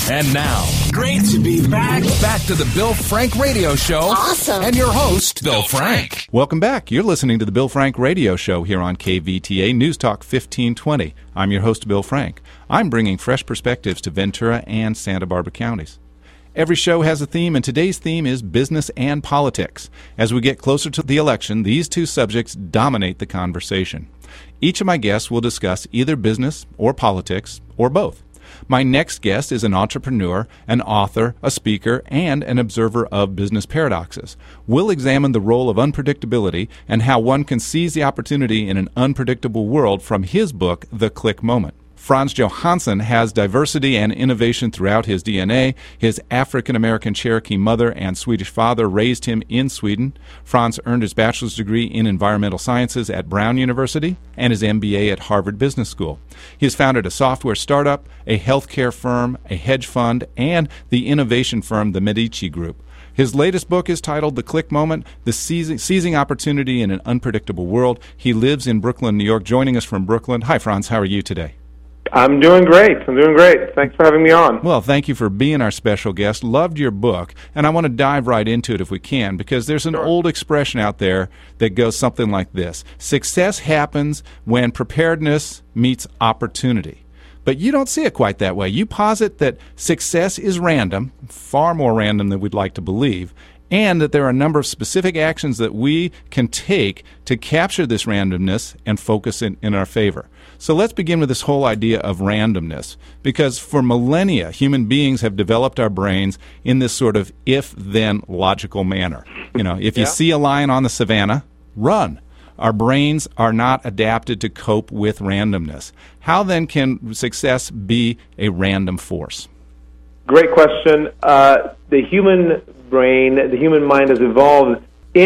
And now, great to be back. Back to the Bill Frank Radio Show. Awesome. And your host, Bill Frank. Welcome back. You're listening to the Bill Frank Radio Show here on KVTA News Talk 1520. I'm your host, Bill Frank. I'm bringing fresh perspectives to Ventura and Santa Barbara counties. Every show has a theme, and today's theme is business and politics. As we get closer to the election, these two subjects dominate the conversation. Each of my guests will discuss either business or politics or both. My next guest is an entrepreneur, an author, a speaker, and an observer of business paradoxes. We'll examine the role of unpredictability and how one can seize the opportunity in an unpredictable world from his book, The Click Moment. Frans Johansson has diversity and innovation throughout his DNA. His African-American Cherokee mother and Swedish father raised him in Sweden. Frans earned his bachelor's degree in environmental sciences at Brown University and his MBA at Harvard Business School. He has founded a software startup, a healthcare firm, a hedge fund, and the innovation firm, the Medici Group. His latest book is titled The Click Moment, The Seizing Opportunity in an Unpredictable World. He lives in Brooklyn, New York. Joining us from Brooklyn. Hi, Frans. How are you today? I'm doing great. Thanks for having me on. Well, thank you for being our special guest. Loved your book, and I want to dive right into it if we can, because there's an old expression out there that goes something like this. Success happens when preparedness meets opportunity. But you don't see it quite that way. You posit that success is random, far more random than we'd like to believe, and that there are a number of specific actions that we can take to capture this randomness and focus in our favor. So let's begin with this whole idea of randomness, because for millennia, human beings have developed our brains in this sort of if-then logical manner. You know, if you see a lion on the savannah, run. Our brains are not adapted to cope with randomness. How then can success be a random force? Great question. The human brain, the human mind has evolved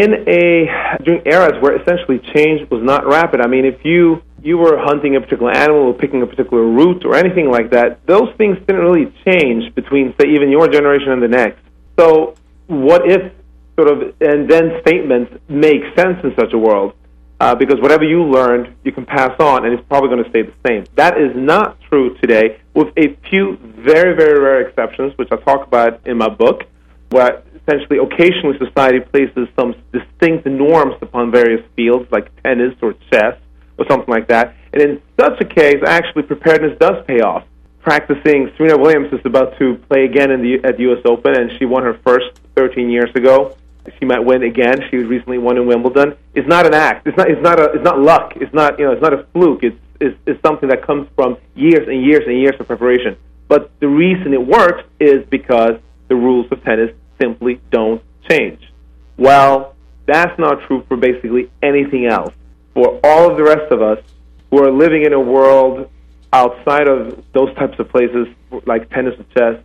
during eras where essentially change was not rapid. I mean, if you were hunting a particular animal or picking a particular route or anything like that, those things didn't really change between, say, even your generation and the next. So what if sort of and then statements make sense in such a world? Because whatever you learned, you can pass on, and it's probably going to stay the same. That is not true today, with a few very, very rare exceptions, which I talk about in my book, where essentially occasionally society places some distinct norms upon various fields, like tennis or chess or something like that. And in such a case, actually, preparedness does pay off. Practicing, Serena Williams is about to play again at the U.S. Open, and she won her first 13 years ago. She might win again. She recently won in Wimbledon. It's not an act. It's not luck. It's not a fluke. It's something that comes from years and years and years of preparation. But the reason it works is because the rules of tennis simply don't change. Well, that's not true for basically anything else. For all of the rest of us who are living in a world outside of those types of places like tennis and chess,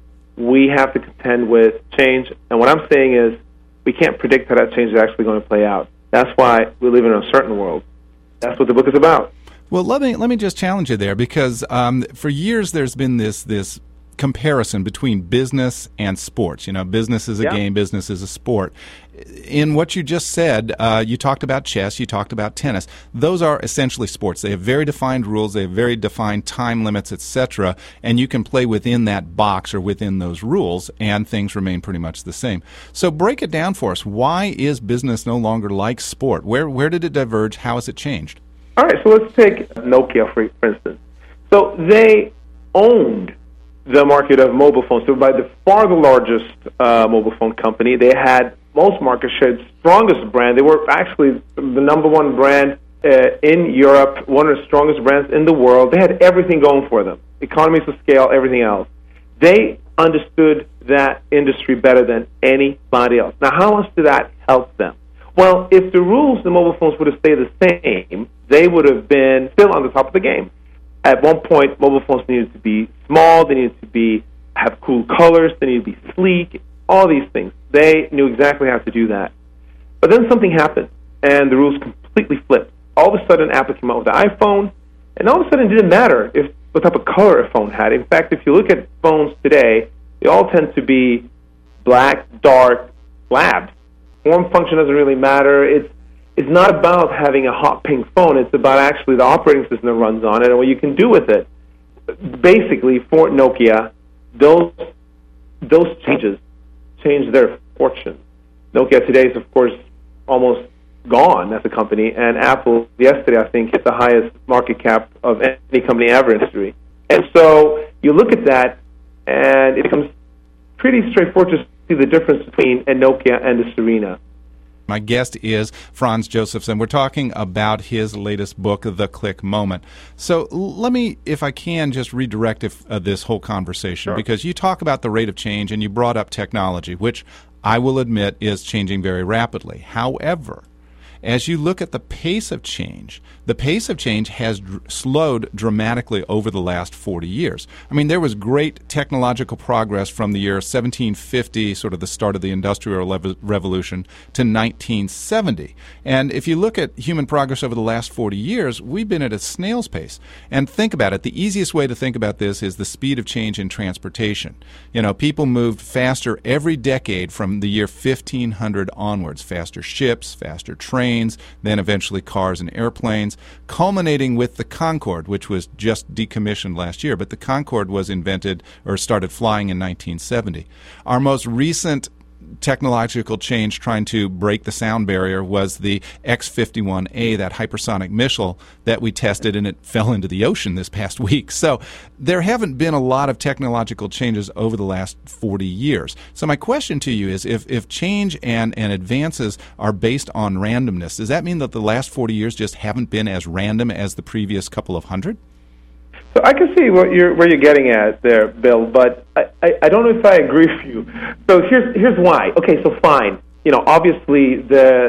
we have to contend with change. And what I'm saying is, we can't predict how that change is actually going to play out. That's why we live in an uncertain world. That's what the book is about. Well, let me just challenge you there, because for years there's been this comparison between business and sports. You know, business is a game, business is a sport. In what you just said, you talked about chess, you talked about tennis. Those are essentially sports. They have very defined rules, they have very defined time limits, etc., and you can play within that box or within those rules, and things remain pretty much the same. So break it down for us. Why is business no longer like sport? Where did it diverge? How has it changed? All right, so let's take Nokia, for instance. So they owned the market of mobile phones. So by far the largest mobile phone company. They had most market share, strongest brand. They were actually the number one brand in Europe, one of the strongest brands in the world. They had everything going for them, economies of scale, everything else. They understood that industry better than anybody else. Now, how much did that help them? Well, if the rules of the mobile phones would have stayed the same, they would have been still on the top of the game. At one point, mobile phones needed to be small, they needed to have cool colors, they needed to be sleek, all these things. They knew exactly how to do that. But then something happened, and the rules completely flipped. All of a sudden, Apple came out with the iPhone, and all of a sudden it didn't matter what type of color a phone had. In fact, if you look at phones today, they all tend to be black, dark, slabs. Form function doesn't really matter. It's not about having a hot pink phone. It's about actually the operating system that runs on it and what you can do with it. Basically, for Nokia, those changes changed their fortune. Nokia today is, of course, almost gone as a company, and Apple yesterday, I think, hit the highest market cap of any company ever in history. And so you look at that, and it becomes pretty straightforward to see the difference between a Nokia and a Serena. My guest is Franz Josefson. We're talking about his latest book, The Click Moment. So let me, if I can, just redirect this whole conversation, because you talk about the rate of change and you brought up technology, which I will admit is changing very rapidly. However, as you look at the pace of change has slowed dramatically over the last 40 years. I mean, there was great technological progress from the year 1750, sort of the start of the Industrial Revolution, to 1970. And if you look at human progress over the last 40 years, we've been at a snail's pace. And think about it. The easiest way to think about this is the speed of change in transportation. You know, people moved faster every decade from the year 1500 onwards. Faster ships, faster trains, then eventually cars and airplanes, culminating with the Concorde, which was just decommissioned last year. But the Concorde was invented or started flying in 1970. Our most recent technological change trying to break the sound barrier was the X-51A, that hypersonic missile that we tested, and it fell into the ocean this past week. So there haven't been a lot of technological changes over the last 40 years. So my question to you is, if change and advances are based on randomness, does that mean that the last 40 years just haven't been as random as the previous couple of hundred? So I can see where you're getting at there, Bill, but I don't know if I agree with you. So here's why. Okay, so fine. You know, obviously,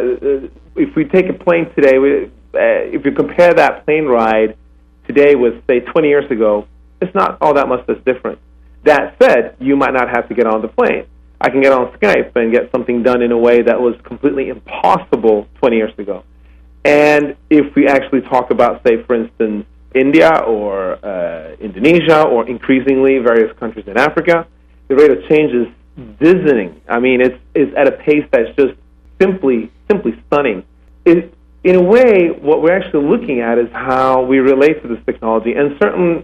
if we take a plane today, if you compare that plane ride today with, say, 20 years ago, it's not all that much that's different. That said, you might not have to get on the plane. I can get on Skype and get something done in a way that was completely impossible 20 years ago. And if we actually talk about, say, for instance, India or Indonesia or increasingly various countries in Africa, the rate of change is dizzying. I mean, it's at a pace that's just simply stunning. In a way, what we're actually looking at is how we relate to this technology, and certain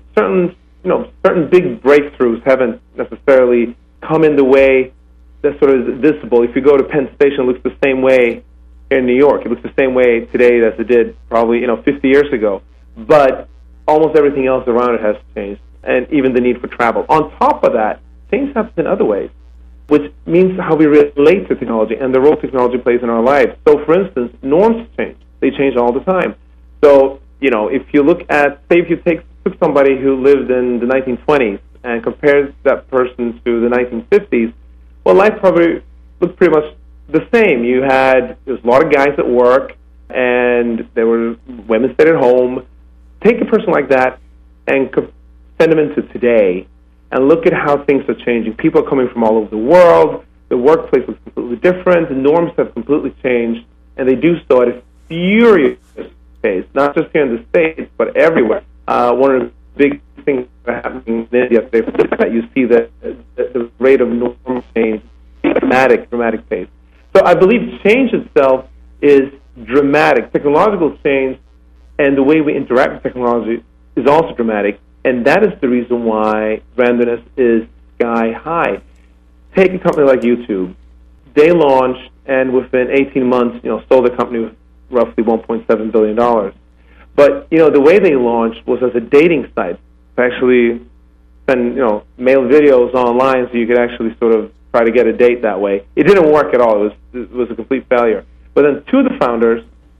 big breakthroughs haven't necessarily come in the way that sort of is visible. If you go to Penn Station, it looks the same way in New York. It looks the same way today as it did probably 50 years ago. But almost everything else around it has changed, and even the need for travel. On top of that, things happen in other ways, which means how we relate to technology and the role technology plays in our lives. So, for instance, norms change. They change all the time. So, if you look at, say, if you took somebody who lived in the 1920s and compared that person to the 1950s, well, life probably looked pretty much the same. There was a lot of guys at work, and there were women stayed at home. Take a person like that and send them into today and look at how things are changing. People are coming from all over the world. The workplace looks completely different. The norms have completely changed, and they do so at a furious pace, not just here in the States, but everywhere. One of the big things that are happening in India today is that you see the rate of norm change, dramatic pace. So I believe change itself is dramatic. Technological change and the way we interact with technology is also dramatic, and that is the reason why randomness is sky high. Take a company like YouTube. They launched, and within 18 months, sold the company with roughly $1.7 billion. But, the way they launched was as a dating site. Actually send, mail videos online so you could actually sort of try to get a date that way. It didn't work at all. It was a complete failure. But then two of the founders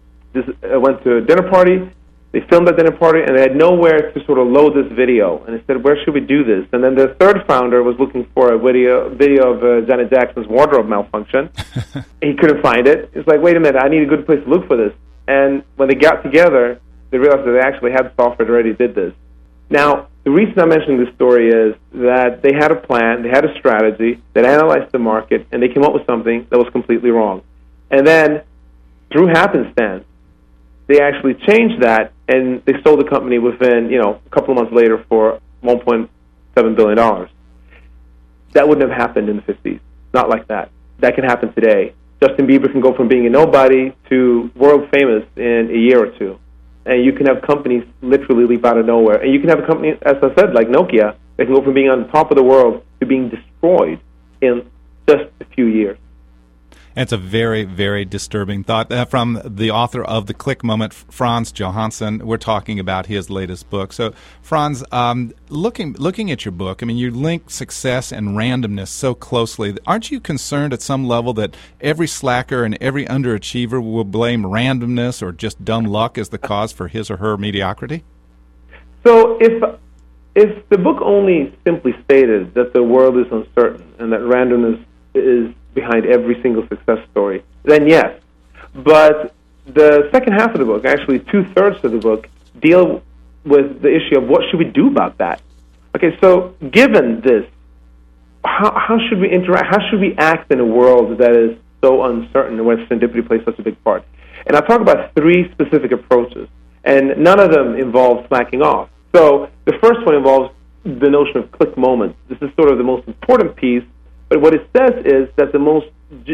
went to a dinner party. They filmed that dinner party, and they had nowhere to sort of load this video. And they said, where should we do this? And then the third founder was looking for a video of Janet Jackson's wardrobe malfunction. He couldn't find it. It's like, wait a minute, I need a good place to look for this. And when they got together, they realized that they actually had software that already did this. Now, the reason I'm mentioning this story is that they had a plan, they had a strategy, they analyzed the market, and they came up with something that was completely wrong. And then, through happenstance, they actually changed that, and they sold the company within, a couple of months later for $1.7 billion. That wouldn't have happened in the 50s. Not like that. That can happen today. Justin Bieber can go from being a nobody to world famous in a year or two. And you can have companies literally leap out of nowhere. And you can have a company, as I said, like Nokia, that can go from being on the top of the world to being destroyed in just a few years. It's a very, very disturbing thought. From the author of The Click Moment, Frans Johansson, we're talking about his latest book. So, Frans, looking at your book, I mean, you link success and randomness so closely. Aren't you concerned at some level that every slacker and every underachiever will blame randomness or just dumb luck as the cause for his or her mediocrity? So, if the book only simply stated that the world is uncertain and that randomness is behind every single success story, then yes. But the second half of the book, actually 2/3 of the book, deal with the issue of what should we do about that. Okay, so given this, how should we interact? How should we act in a world that is so uncertain and where serendipity plays such a big part? And I'll talk about 3 specific approaches, and none of them involve slacking off. So the first one involves the notion of click moments. This is sort of the most important piece. But what it says is that the most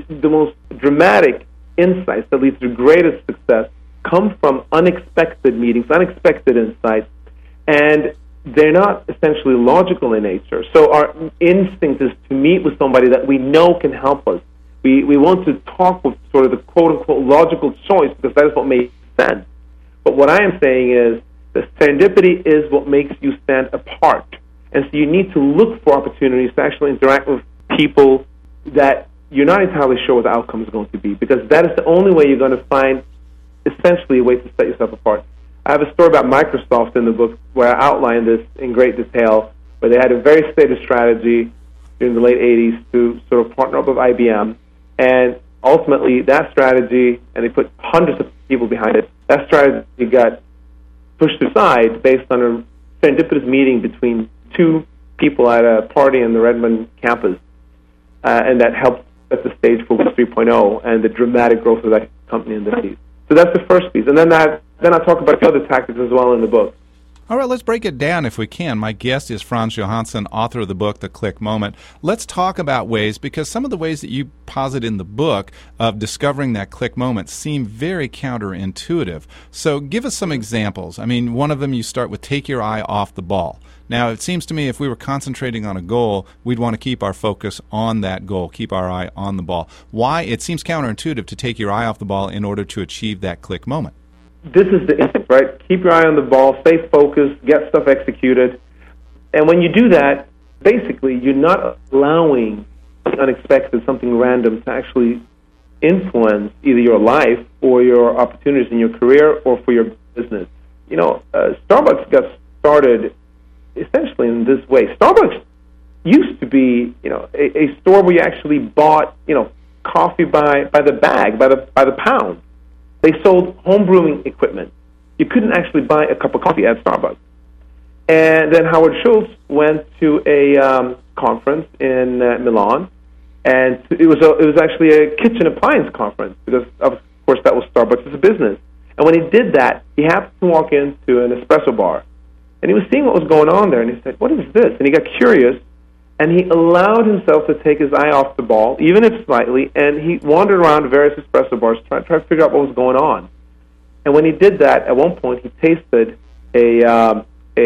dramatic insights that lead to the greatest success come from unexpected meetings, unexpected insights, and they're not essentially logical in nature. So our instinct is to meet with somebody that we know can help us. We want to talk with sort of the quote-unquote logical choice because that is what makes sense. But what I am saying is that serendipity is what makes you stand apart. And so you need to look for opportunities to actually interact with people that you're not entirely sure what the outcome is going to be, because that is the only way you're going to find essentially a way to set yourself apart. I have a story about Microsoft in the book where I outline this in great detail, where they had a very stated strategy during the late 80s to sort of partner up with IBM, and ultimately that strategy, and they put hundreds of people behind it, that strategy got pushed aside based on a serendipitous meeting between 2 people at a party in the Redmond campus. And that helped set the stage for Web 3.0 and the dramatic growth of that company in the 80s. So that's the first piece. And then I talk about the other tactics as well in the book. All right, let's break it down if we can. My guest is Frans Johansson, author of the book, The Click Moment. Let's talk about ways, because some of the ways that you posit in the book of discovering that click moment seem very counterintuitive. So give us some examples. I mean, one of them you start with take your eye off the ball. Now, it seems to me if we were concentrating on a goal, we'd want to keep our focus on that goal, keep our eye on the ball. Why? It seems counterintuitive to take your eye off the ball in order to achieve that click moment. This is the instinct, right? Keep your eye on the ball, stay focused, get stuff executed. And when you do that, basically, you're not allowing something unexpected, something random to actually influence either your life or your opportunities in your career or for your business. You know, Starbucks got started essentially in this way. Starbucks used to be, you know, a store where you actually bought, you know, coffee by the bag, by the pound. They sold home brewing equipment. You couldn't actually buy a cup of coffee at Starbucks. And then Howard Schultz went to a conference in Milan, and it was actually a kitchen appliance conference because, of course, that was Starbucks as a business. And when he did that, he happened to walk into an espresso bar, and he was seeing what was going on there, and he said, "What is this?" And he got curious, and he allowed himself to take his eye off the ball, even if slightly, and he wandered around various espresso bars trying to figure out what was going on. And when he did that, at one point, he tasted a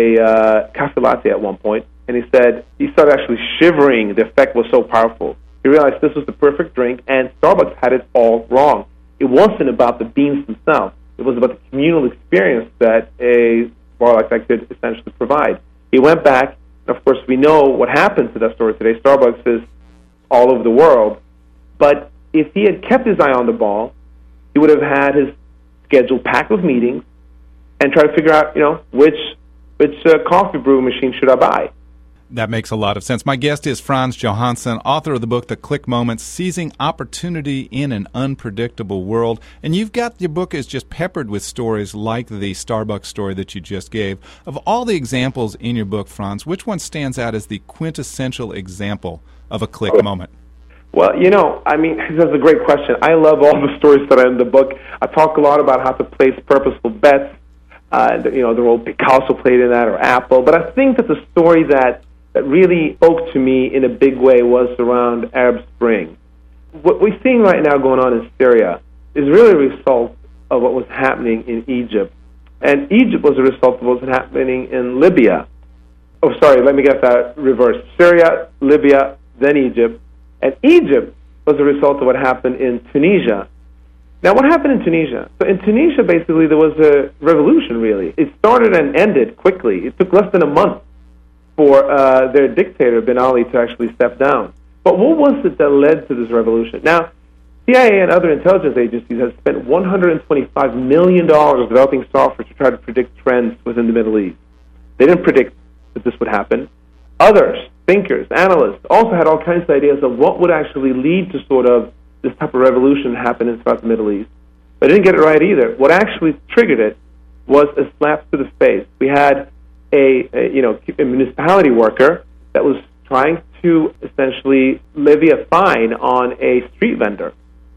cafe latte at one point, and he said he started actually shivering. The effect was so powerful. He realized this was the perfect drink, and Starbucks had it all wrong. It wasn't about the beans themselves. It was about the communal experience that a bar like that could essentially provide. He went back. Of course, we know what happened to that store today. Starbucks is all over the world. But if he had kept his eye on the ball, he would have had his schedule packed with meetings and try to figure out, you know, which coffee brew machine should I buy. That makes a lot of sense. My guest is Frans Johansson, author of the book, The Click Moment, Seizing Opportunity in an Unpredictable World. And you've got, your book is just peppered with stories like the Starbucks story that you just gave. Of all the examples in your book, Frans, which one stands out as the quintessential example of a click moment? Well, you know, I mean, that's a great question. I love all the stories that are in the book. I talk a lot about how to place purposeful bets, you know, the role Picasso played in that, or Apple. But I think that the story that really spoke to me in a big way was around Arab Spring. What we're seeing right now going on in Syria is really a result of what was happening in Egypt And Egypt was a result of what was happening in Libya. Oh, sorry, let me get that reversed. Syria, Libya, then Egypt. And Egypt was a result of what happened in Tunisia. Now, what happened in Tunisia? So in Tunisia, basically, there was a revolution, really. It started and ended quickly. It took less than a month for their dictator, Ben Ali, to actually step down. But what was it that led to this revolution? Now, CIA and other intelligence agencies have spent $125 million developing software to try to predict trends within the Middle East. They didn't predict that this would happen. Others, thinkers, analysts, also had all kinds of ideas of what would actually lead to sort of this type of revolution happening throughout the Middle East. But they didn't get it right either. What actually triggered it was a slap to the face. We had a municipality worker that was trying to essentially levy a fine on a street vendor.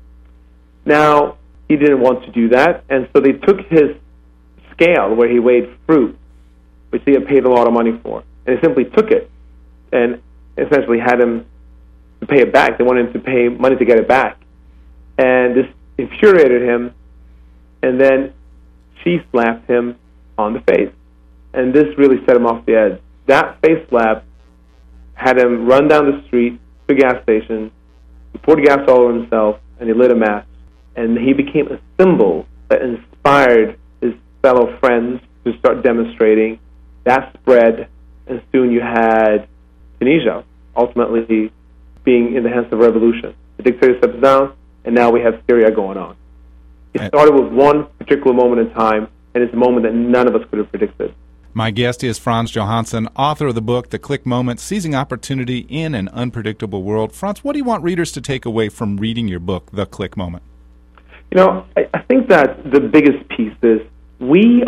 Now, he didn't want to do that, and so they took his scale where he weighed fruit, which he had paid a lot of money for, and they simply took it and essentially had him to pay it back. They wanted him to pay money to get it back. And this infuriated him, and then she slapped him on the face. And this really set him off the edge. That face slap had him run down the street to a gas station, he poured gas all over himself, and he lit a match. And he became a symbol that inspired his fellow friends to start demonstrating. That spread, and soon you had Tunisia ultimately being in the hands of revolution. The dictator steps down, and now we have Syria going on. It started with one particular moment in time, and it's a moment that none of us could have predicted. My guest is Frans Johansson, author of the book, The Click Moment, Seizing Opportunity in an Unpredictable World. Frans, what do you want readers to take away from reading your book, The Click Moment? You know, I think that the biggest piece is we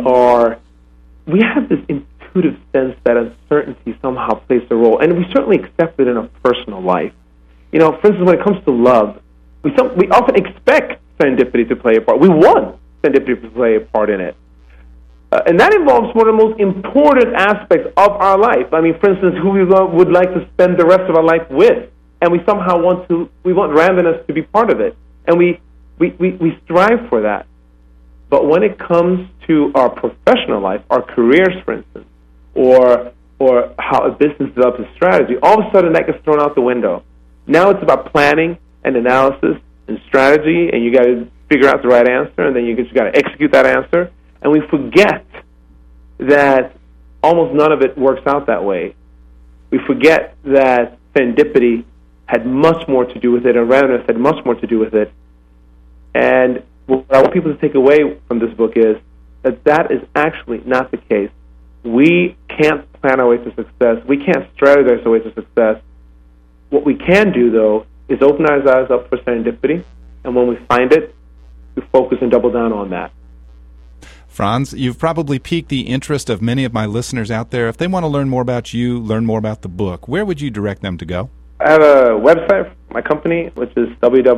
have this intuitive sense that uncertainty somehow plays a role, and we certainly accept it in a personal life. You know, for instance, when it comes to love, we often expect serendipity to play a part. We want serendipity to play a part in it. And that involves one of the most important aspects of our life. I mean, for instance, who we would like to spend the rest of our life with. And we somehow want randomness to be part of it. And we strive for that. But when it comes to our professional life, our careers, for instance, or how a business develops a strategy, all of a sudden that gets thrown out the window. Now it's about planning and analysis and strategy, and you got to figure out the right answer, and then you got to execute that answer. And we forget that almost none of it works out that way. We forget that serendipity had much more to do with it, and randomness had much more to do with it. And what I want people to take away from this book is that is actually not the case. We can't plan our way to success. We can't strategize our way to success. What we can do, though, is open our eyes up for serendipity, and when we find it, we focus and double down on that. Frans, you've probably piqued the interest of many of my listeners out there. If they want to learn more about you, learn more about the book, where would you direct them to go? I have a website for my company, which is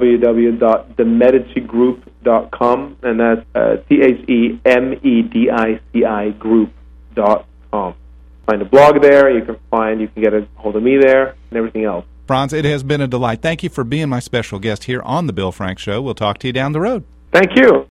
www.themedicigroup.com, and that's THEMEDICI group.com. Find a blog there. You can get a hold of me there, and everything else. Frans, it has been a delight. Thank you for being my special guest here on The Bill Frank Show. We'll talk to you down the road. Thank you.